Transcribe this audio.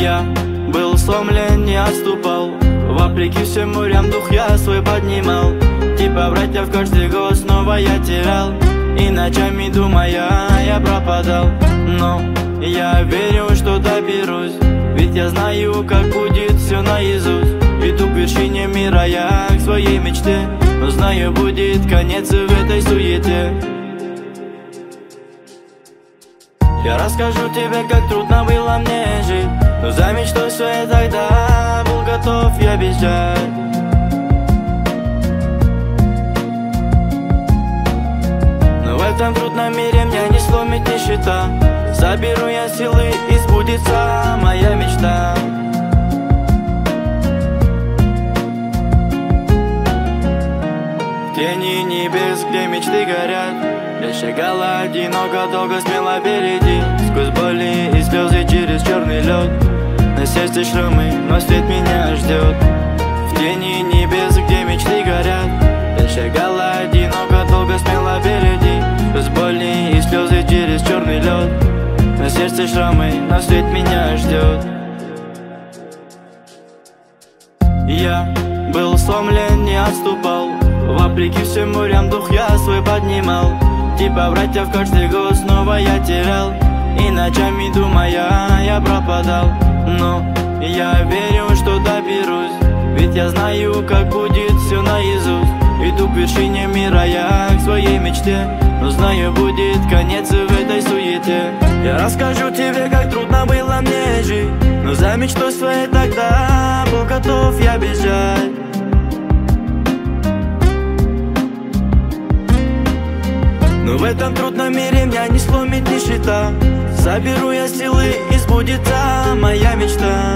Я был сломлен, не отступал. Вопреки всем морям дух я свой поднимал. Типа братьев каждый год снова я терял. И ночами думая, я пропадал. Но я верю, что доберусь. Ведь я знаю, как будет все наизусть. Иду к вершине мира я к своей мечте. Но знаю, будет конец в этой суете. Я расскажу тебе, как трудно было мне жить. Но заметь, что все я тогда был готов я бежать. Но в этом трудном мире меня не сломит нищета. Соберу я силы и сбудется моя мечта. В тени небес, где мечты горят, я шагала одиноко, долго, смело впереди. Сквозь боли и слезы через черный лед. На сердце шрамы, но свет меня ждет. В тени небес, где мечты горят, я шагала одиноко, долго, смело впереди. Сквозь боли и слезы через черный лед. На сердце шрамы, но свет меня ждет. Я был сломлен, не отступал. Вопреки всем морям дух я свой поднимал. Типа братьев каждый год снова я терял. И ночами думая, я пропадал. Но я верю, что доберусь. Ведь я знаю, как будет все наизусть. Иду к вершине мира я к своей мечте. Но знаю, будет конец в этой суете. Я расскажу тебе, как трудно было мне жить. Но за мечтой своей тогда был готов я бежать. Но в этом трудном мире меня не сломит нищета. Соберу я силы и сбудется моя мечта.